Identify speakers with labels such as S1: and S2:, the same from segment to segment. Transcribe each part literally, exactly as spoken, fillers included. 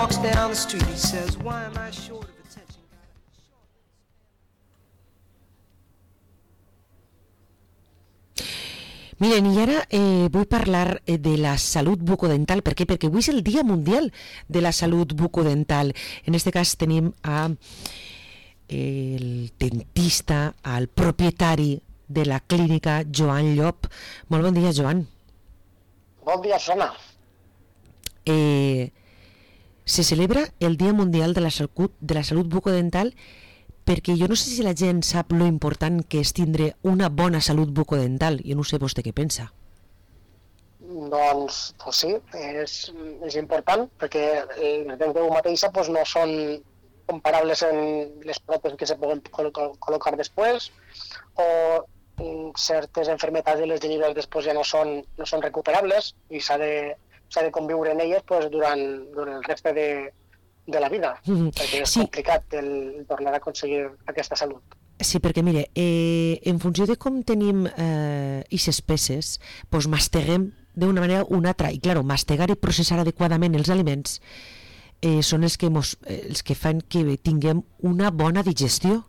S1: walks down the street, he says, why am I short of attention?
S2: Miren, i ara eh, vull parlar eh, de la salut bucodental. Per què? Perquè avui és el Dia Mundial de la Salut Bucodental. En aquest cas tenim a el dentista, al propietari de la clínica, Joan Llop. Molt bon dia, Joan.
S3: Bon dia, Sona.
S2: Eh, se celebra el Dia Mundial de la Salut, de la Salut Bucodental perquè jo no sé si la gent sap lo important que és tindre una bona salut bucodental. Jo no sé vostè què pensa.
S3: Doncs, pues sí, és, és important, perquè les dents de mateixa pues, no són comparables en les pròtesis que se poden col·locar, col·locar després, o certes enfermetats de les genives després ja no són, no són recuperables i s'ha de, s'ha de conviure en elles pues, durant, durant el reste de, de la vida, mm-hmm. perquè és sí. complicat el, el tornar a aconseguir aquesta salut.
S2: Sí, perquè mire, eh, en funció de com tenim eh, ixes peces, doncs masteguem d'una manera o una altra, i clar, mastegar i processar adequadament els aliments eh, són els que, mos, eh, els que fan que tinguem una bona digestió.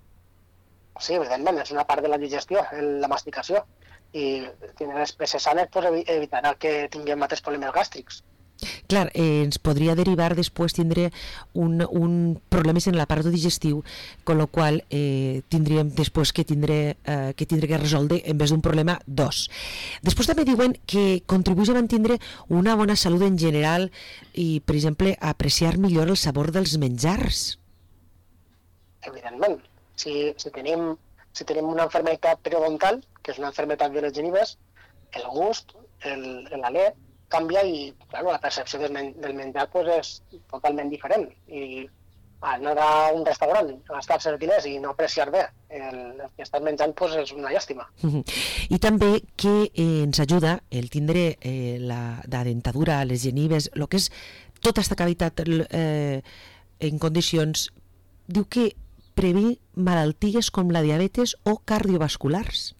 S3: Sí, evidentment, és una part de la digestió, la masticació, i tenir les peces sanes pues, evitarà que tinguem altres problemes gàstrics.
S2: Clar, eh, ens podria derivar després tindre un, un problemes en l'aparat digestiu, con lo qual eh, tindríem després que tindre, eh, que tindre que resoldre en vez d'un problema dos. Després també diuen que contribueix a mantenir una bona salut en general i, per exemple, a apreciar millor el sabor dels menjars.
S3: Evidentment, si, si, tenim, si tenim una enfermedad periodontal, que és una enfermedad de les genives, el gust, el, l'alè, canvia i claro, la percepció del, men del menjar pues, és totalment diferent. I anar a un restaurant, gastar-se els diners i no apreciar bé el, el que estàs menjant pues, és una llàstima.
S2: I també que eh, ens ajuda el tindre eh, la, la dentadura, les genives, el que és tota aquesta cavitat eh, en condicions, diu que prevenir malalties com la diabetes o cardiovasculars.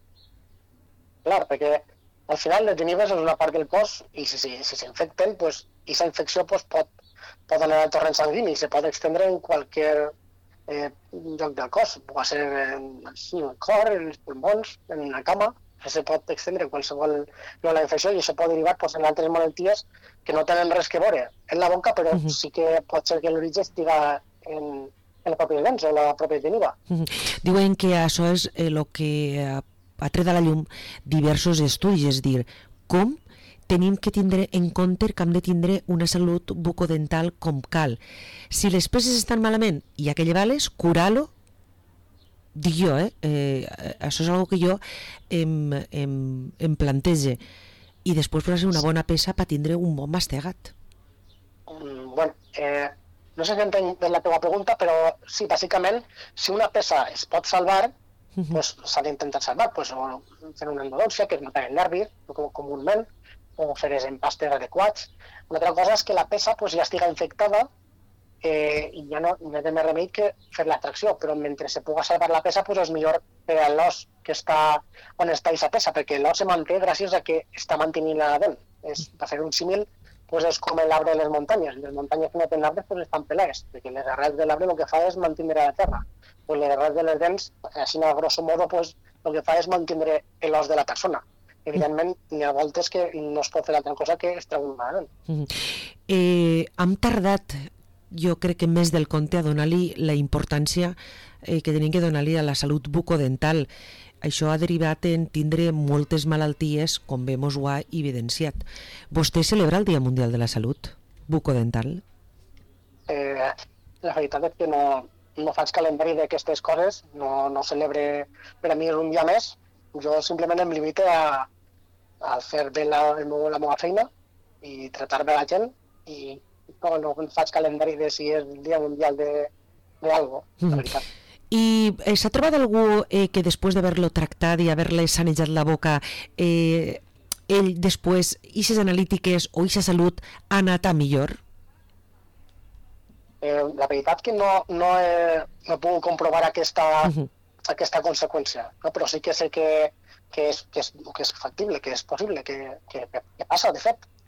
S3: Clar, perquè al final les genives és una part del cos i si s'infecten, si, pues, aquesta infecció pues, pot, pot anar al torrent sanguini i se pot extendre en qualsevol eh, lloc del cos. Pot ser en, en el cor, en els pulmons, en una cama, se pot extendre en qualsevol lloc de la infecció i això pot derivar pues, en altres malalties que no tenen res que veure en la boca, però uh-huh. sí que pot ser que l'origen estiga en, en la pròpia dents o la pròpia geniva.
S2: Uh-huh. Diuen que això és el eh, que... Eh, ha tret a la llum diversos estudis, és dir, com tenim que tindre en compte que hem de tindre una salut bucodental com cal. Si les peces estan malament i hi ha que llevar-les, curar-lo, dic jo, eh? eh? Això és una que jo em, em, em plantege. I després posar una bona peça per tindre un bon mastegat.
S3: Mm, bueno, eh, no sé si entenc la teva pregunta, però sí, bàsicament, si una peça es pot salvar, pues, s'ha d'intentar salvar, pues, o fer una endodòncia, que és matar el nervi, com, comúment, o fer els empastes adequats. Una altra cosa és que la peça pues, ja estiga infectada eh, i ja no, no té més remei que fer l'extracció, però mentre se pugui salvar la peça pues, és millor per a l'os que està on està aquesta peça, perquè l'os se manté gràcies a que està mantenint la dent. És, per fer un símil, pues, és com l'arbre de les muntanyes. Les muntanyes que no tenen arbres pues, estan pelades, perquè les arrels de l'arbre el que fa és mantenir la terra. Pues les arrels de les dents, així a grosso modo, pues, el que fa és mantenir l'os de la persona. Evidentment, hi ha voltes que no es pot fer altra cosa que es treure malament.
S2: Mm. Eh, hem tardat, jo crec que més del compte, a donar-li la importància eh, que tenim que donar-li a la salut bucodental. Això ha derivat en tindre moltes malalties, com bé mos ho ha evidenciat. Vostè celebra el Dia Mundial de la Salut bucodental?
S3: Eh, la veritat és que no... no faig calendari d'aquestes coses, no, no celebre per a mi un dia més, jo simplement em limite a, a fer bé la, la meva feina i tractar bé la gent i no, no faig calendari de si és el dia mundial d'algo, de, la veritat.
S2: I eh, s'ha trobat algú eh, que després d'haver-lo tractat i haver-li sanejat la boca, eh, ell després, ixes analítiques o ixa salut ha anat a millor?
S3: Eh, la veritat que no, no, he, no he pogut comprovar aquesta, uh-huh. aquesta conseqüència, no? Però sí que sé que, que, és, que, és, que és factible, que és possible, que, que, que passa, de fet.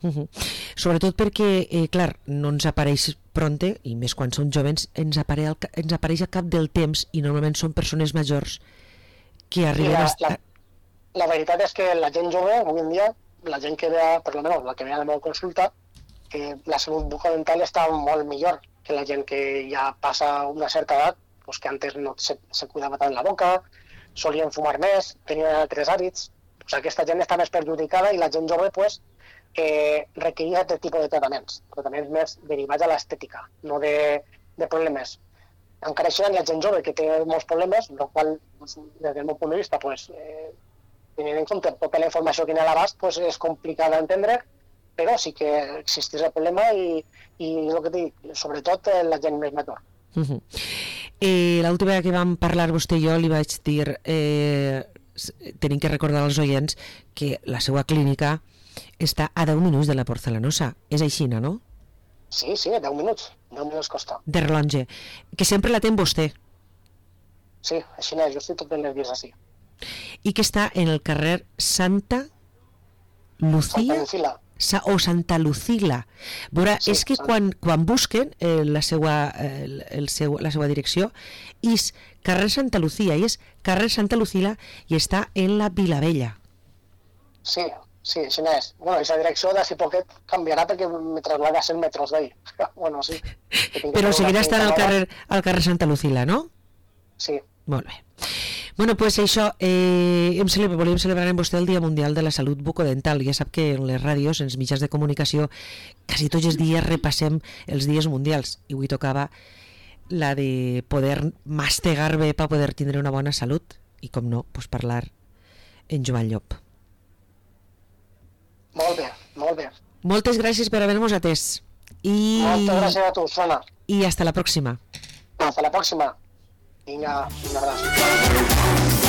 S2: Uh-huh. Sobretot perquè, eh, clar, no ens apareix pronte, i més quan som jovens, ens apareix, ens apareix al cap del temps, i normalment són persones majors que arriben
S3: la,
S2: a...
S3: la, la veritat és que la gent jove, avui en dia, la gent que ve, a, per almenys la que ve a la meva consulta, que la salut bucodental està molt millor que la gent que ja passa una certa edat, pues que antes no se, se cuidava tant la boca, solien fumar més, tenien altres hàbits, pues aquesta gent està més perjudicada i la gent jove, pues, que requeria aquest tipus de tractaments, tractaments més derivats a l'estètica, no de, de problemes. Encara així hi ha gent jove que té molts problemes, el qual, des del meu punt de vista, pues, eh, tenint en compte tota la informació que n'hi ha a l'abast, pues, és complicat d'entendre, però sí que existeix el problema i, i el que dic, sobretot la gent més major.
S2: Uh-huh. eh, L'última vegada que vam parlar vostè i jo li vaig dir, eh, tenim que recordar als oients que la seva clínica està a deu minuts de la Porcelanosa. És així, no?
S3: Sí, sí, deu minuts. deu minuts costa.
S2: De relonge. Que sempre la té vostè.
S3: Sí, així no, jo estic tot els dies així.
S2: I que està en el carrer Santa Lucía?
S3: Santa Lucila.
S2: Sa, o Santa Lucila. Veurà, sí, és que Sant... quan, quan busquen eh, la, seva, eh, el seu, la seva direcció és carrer Santa Lucía i és carrer Santa Lucila i està en la Vilavella.
S3: Sí, sí, així no és. Bueno, aquesta direcció d'ací poquet canviarà perquè me traslada a cent metres d'ahir. Bueno, sí.
S2: Però seguirà estant al carrer, al carrer Santa Lucila, no?
S3: Sí.
S2: Molt bé. Bueno, pues això, eh, hem celebra, volíem celebrar amb vostè el Dia Mundial de la Salut Bucodental. Ja sap que en les ràdios, en els mitjans de comunicació, quasi tots els dies repassem els dies mundials. I avui tocava la de poder mastegar bé per poder tindre una bona salut. I com no, pues parlar en Joan Llop.
S3: Molt bé, molt bé.
S2: Moltes gràcies per haver-nos atès. I...
S3: Moltes gràcies a tu, Sona.
S2: I hasta la pròxima.
S3: Hasta la pròxima. Vinga, un abraç.